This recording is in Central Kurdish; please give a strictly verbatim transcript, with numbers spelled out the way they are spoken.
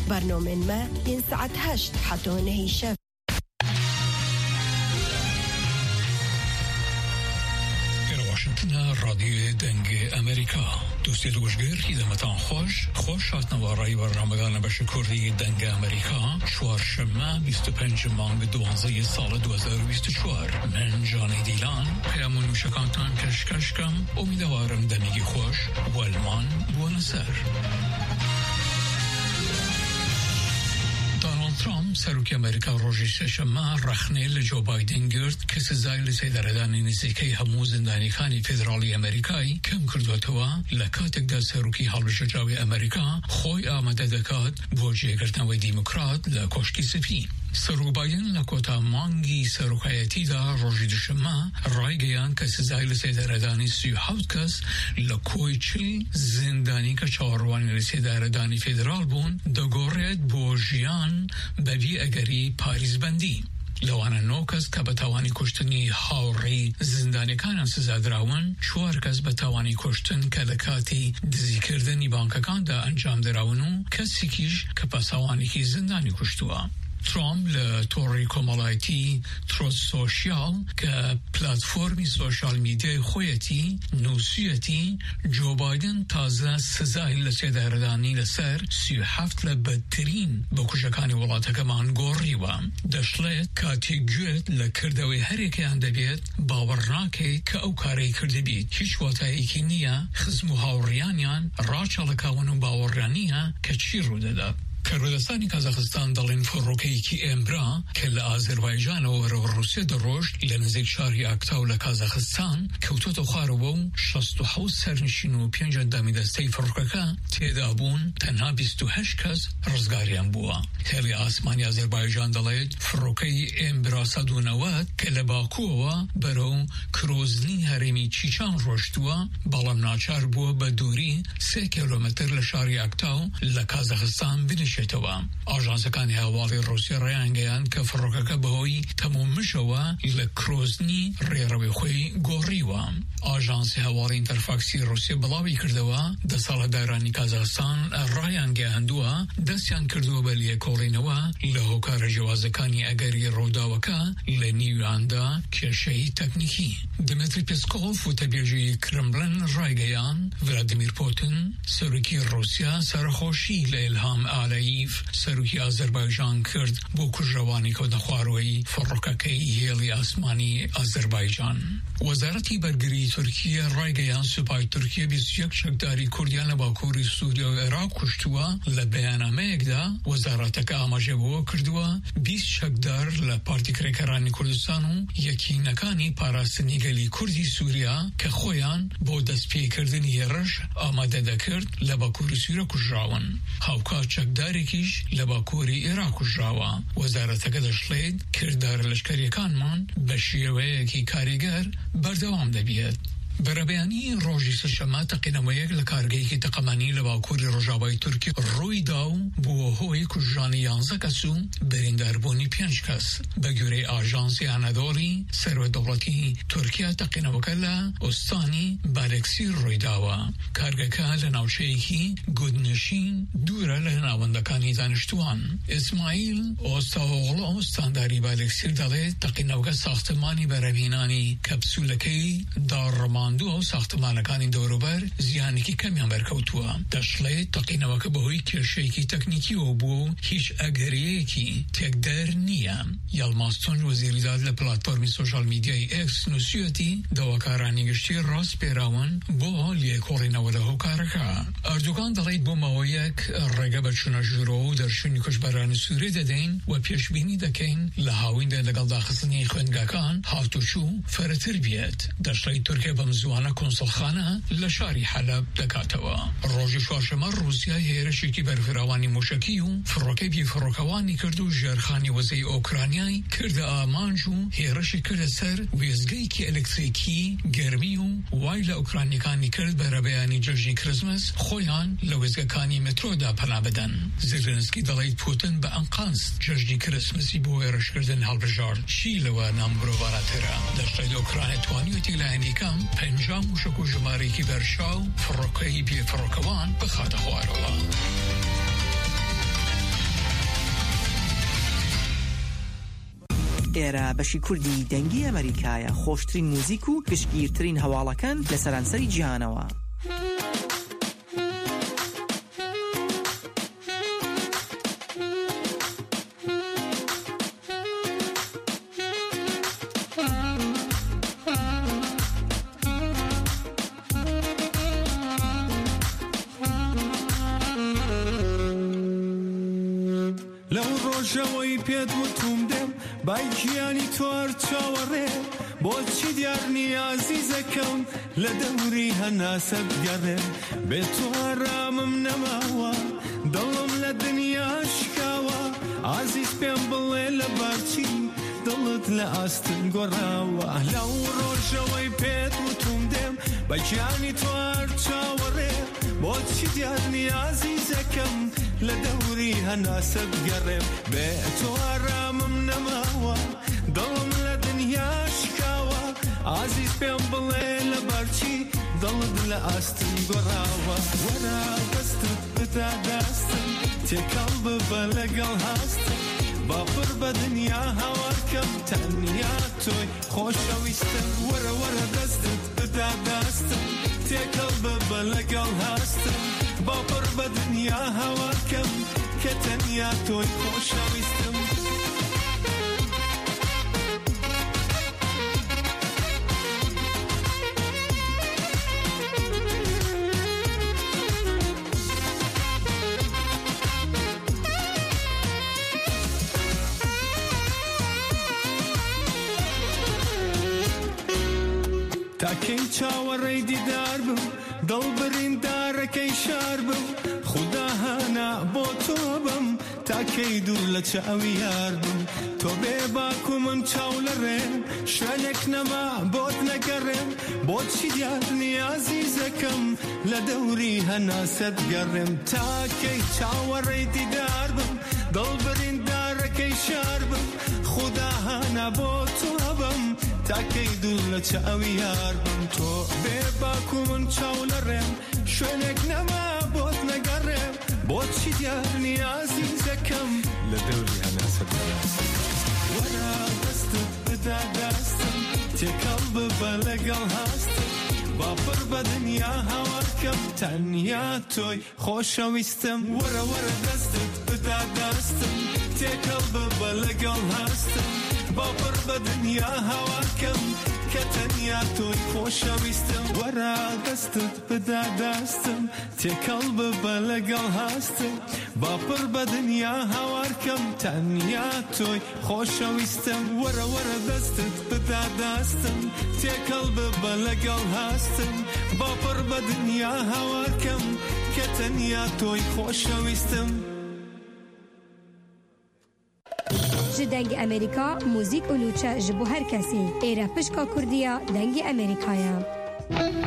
برنامه ما این ساعت هشت حتی نهی شب. واشنگتن رادیو دنگ امریکا دوستی دوشگر خدمتان خوش خوش آتنوارای و رمضان بشه کردی دنگ امریکا چهارشنبه بیست و پنج مانگ دوازده سال دو هزار و بیست و چهار من جانی دیلان پیامون موشکانتان کشکش کم امیدوارم دنگی خوش و المان بونسر. ترامپ سروک امریکا روزی سه‌شنبه رخنه لجو بایدن گرد که سزای لسیدردان نزدیکی همو زندانیکانی فدرالی امریکایی کم کردوتوا لکاتک دا سروکی هەڵبژێردراوی امریکا خوی آماده دکات بۆ جێگرتنەوەی دیموکرات لە کۆشکی سپی. سروک بایدن لکوتا مانگی سروکایتی دا روزی دوشنبه رایگەیان که سزای لسیدردانی سی و هەوت کەس لە کۆی چل زندانی کە چاوەڕوانی لسیدردانی فدرال بوون دەگۆڕێت بۆ ژیان بەبی ئەگەری پاریزبەندی. لەوانە نۆ کەس کە بە تاوانی کوشتنی هاوڕێی زیندانیەکانیان سزادراون چوار کەس بە تاوانی کوشتن کە لە کاتی دزیکردنی بانکەکاندا ئەنجام دراون و کەسێکیش کە پاسەوانێکی زیندانی کوشتووە. ترامپ لە تۆڕی کۆمەڵایەتی ترۆت سۆشیال کە پلاتفۆرمی سۆشیال میدیای خۆیەتی نووسیەتی جو بایدن تازە سزای لە سێدارەدانی لەسەر سی و هەفت لە بەدترین بەکوژەکانی وڵاتەکەمان گۆڕیوە. دەشڵێت کاتێک گوێت لە کردەوەی هەرێکیان دەبێت باوەڕ ناکەیت کە ئەو کارەی کردبیت هیچ واتایەکی نییە خزم و هاوڕیانیان ڕاچەڵەکاون و باوەڕیان نییە کە چی ڕوودەدات. کردستانی کازاخستان دلین فروکیکی امبرا که لآذربایجان و روسیه دروشت لنزیک شهری اکتاو لکازاخستان کوتوت خاربو شصت و هفت سرنشین و پنج اندامی دسته فروککا تیدابون تنها بیست و هشت کس رزگاریان بوا. هلی آسمانی آذربایجان دلید فروکی امبرا صد و نود که لباکوه برو کروزنی هرمی چیچان روشتوا بالام ناچار بوا بدوری سه کیلومتر لشهری اکتاو لکازاخستان بینش شتوا. آژانسەکانی هەواڵی روسیە ڕایانگەیان کە فڕۆکەکە بەهۆی تەمومشەوە لە کرۆزنی ڕێڕەوەی خۆی گۆڕیوە. ئاژانسی هەواڵی ئینتەرفاکسی روسیە بڵاوی کردەوە دەسەڵاتدارانی کازاخستان ڕایانگەیاندووە دەستیان کردووە بە لێکۆڵینەوە لە هۆکارە جیاوازەکانی ئەگەری ڕووداوەکە لە نیویاندا کێشەی تەکنیکی. دمتری پێسکۆڤ وتەبێژی کرملن ڕایگەیان ڤلادیمیر پوتین سەرۆکی روسیا سەرخۆشی لە ئیلهام ئالەیڤ سەرۆکی ئازەربایجان کرد بۆ کوژەوانی کۆدەخواروەی فڕۆکەکەی هێڵی ئاسمانی ئازەربایجان. وەزارەتی بەرگری تورکیە ڕایگەیان سوپای تورکیە بیست و یەک شەکداری کوردیان لە باکووری سووریا و عێراق کوشتووە. لە بەیاننامەیەکدا وەزارەتەکە ئاماژەبەوە کردووە بیست شەکدار لە پارتی کرێکەرانی کوردستان و یەکینەکانی پاراستنی گەلی کوردی سووریا کە خۆیان بۆ دەستپێکردنی هێرش ئامادە دەکرد لە باکووری سووریا کوژراون. هاوکات چەکدارێکیش لە باکووری عێراق کوژراوە. وەزارەتەکە دەشڵێت کردار لەشکریەکانمان بە شێوەیەکی کاریگەر بەردەوام دەبێت. بەرەبەیانی ڕۆژی سەشەمە تەقینەوەیەک لە کارگەیەکی تەقەمانی لە باکووری ڕۆژاوای تورکی ڕووی دا و بووە هۆی کوژرانی یانزە کەس و برینداربوونی پێنج کەس. بە گوێرەی ئاژانسی ئانادۆڵی سەرۆک دەوڵەتی تورکیا تەقینەوەکە لە ئۆستانی بالێکسی ڕوویداوە. کارگەکە لە ناوچەیەکی گودنشین دوورە لە ناوەندەکانی دانیشتووان. ئیسماعیل ئۆستاوۆغڵۆ ئۆستانداری بالێکسیر دەڵێت تەقینەوەکە ساختمانی بەرەبهێنانی کەپسولەکەی داڕەمان و ساختمانەکانی دەوروبەر زیانێکی کەمیان بەرکەوتووە. دەشڵێت تەقینەوەکە بەهۆی کێشەیەکی تەکنیکیەوە بووە و هیچ ئەگەریەکی تێکدەر نییە. یەڵماستۆن وەزیریداد لە پلاتفۆرمی سۆشال میدیای ئێکس نووسیەتی دەواکارانی گشتی ڕاست پێراون بۆ لێکۆڵینەوە لە هۆکارەکە. ئەردوغان دەڵێت بۆ ماوەیەک ڕێگە بە چوونەژورۆ و دەرچوونی کوژبەرانی سووریە دەدەین و پێشبینی دەکەین لە هاویندا لەگەڵ داخستنی خوێندگاکان هاتوچوو فەرەتر بێت. دەشڵێت تورکیا بەم زوانە کۆنسڵخانە لە شاری حەلەب دەکاتەوە. ڕۆژی چوارشەمە رووسیا هێرشێکی بەرفراوانی موشکی و فڕۆکەی بیفڕۆکەوانی کرد و ژێرخانی وەزەی ئۆکرانیای کردە ئامانج و هێرشی کردە سەر وێزگەیەکی ئەلکتریکی گەرمی و وای لە ئۆکرانیەکانی کرد بەرەبەیانی جەژنی کرسمس خۆیان لە وێزگەکانی مترۆدا پەنا بدەن. زێلێنسکی دەڵێت پوتین بە ئەنقاست جەژنی کرسمسی بۆ هێرشکردن هەڵبژارد. چی لەوە نامبرۆڤانەترە؟ دەشڵێت ئۆکرانیا توانیوەتی لایەنیەکان پەنجا موشک و ژمارەیەکی بەرشاو فڕۆکەی بێفڕۆکەوان بخاتە خوارەوە. ئێرە بەشی کوردی دەنگی ئەمریکایە، خۆشترین موزیک و گشتگیرترین هەواڵەکان لە سەرانسەری جیهانەوە. ڕۆژەوەی پێت وتوم دێم بایگیانی تۆر چاوەڕێ بۆچی دیار نیازیزەکەم لە دەوری هەناسەت گەڕێم بێ تۆ ئارامم نەماوە دڵم لە دنیا شکاوە ئازیز پێم بڵێ لە بارچی دڵت لە ئاستن گۆڕاوە لەو ڕۆژەوەی پێت وتوم دێم بایگیانی تۆر چاوەڕێ بۆچی دیار نیازیزەکەم لە دەوری هەناسەت گەڕێم بێ تۆ ئارامم نەماوە دڵم لە دنیا شکاوە ئازیز پێم بڵێ لە بارچی دڵت لە ئاستن گۆڕاوە وەرە دەستت بدا دەستم تێکەڵ ببە لەگەڵ هەستم باپڕ بە دنیا هاوارکەم تەنیا تۆی خۆشەویستم وەرە وەرە دەستت بدا دەستم تێکەڵ ببە لەگەڵ هەستم باپڕ بە دنیا هاوارکەم کە تەنیا تۆی خۆشەویستم تاکەی چاوەڕێی دیدار بم دڵ بریندارەکەی شار بم خودا هانا بۆ تۆ بم تاکەی دوور لە چاوی یار بم تۆ بێ باکو من چاو لە ڕێم شوێنێک نەما بۆت نەگەڕێم بۆچی دیار نیازیزەکەم لە دەوری هەناسەت گەڕێم تاکەی چاوەڕێی دیدار بم دڵ بریندارەکەی شار بم خودا هانا بۆ تۆ بم تاکەی دوور لە چاوی یار بم تۆ بێ باکو من چاو لە ڕێم شوێنێک نەما بۆت نەگەڕێم بۆچی دیار نیازیزەکەم لە دەوری هەناسەت وەرە دەستت بدا دەستم تێکەڵ ببە لەگەڵ هەستم باپڕ بە دنیا هاوارکەم تەنیا تۆی خۆشەویستم وەرە وەرە دەستت بدا دەستم تێکەڵ ببە لەگەڵ هەستم باپڕ بە دنیا هاوارکەم کە تەنیا تۆی خۆشەویستم وەرە دەستت بدا دەستم تێکەڵ ببە لەگەڵ هەستم باپڕ بە دنیا هاوارکەم تەنیا تۆی خۆشەویستم وەرە وەرە دەستت بدا دەستم تێکەڵ ببە لەگەڵ هەستم باپڕ بە دنیا هاوارکەم کە تەنیا تۆی خۆشەویستم ji dengê Amerîka mûzik û nûçe ji bo her kesî êre pişka Kurdiya dengê Amerîkaya.